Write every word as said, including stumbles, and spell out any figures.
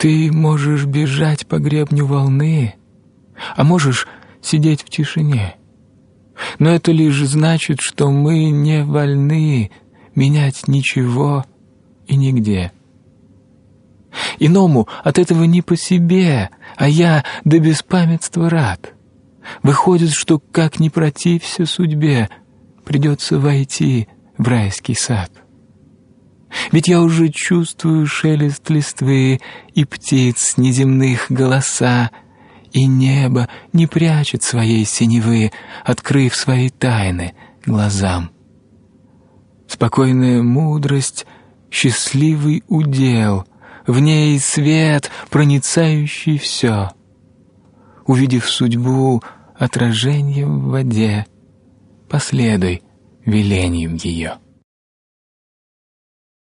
Ты можешь бежать по гребню волны, а можешь сидеть в тишине. Но это лишь значит, что мы не вольны менять ничего и нигде. Иному от этого не по себе, а я до беспамятства рад. Выходит, что, как ни протився судьбе, придется войти в райский сад. Ведь я уже чувствую шелест листвы и птиц неземных голоса, и небо не прячет своей синевы, открыв свои тайны глазам. Спокойная мудрость, счастливый удел, в ней свет, проницающий все. Увидев судьбу отражением в воде, последуй велением ее.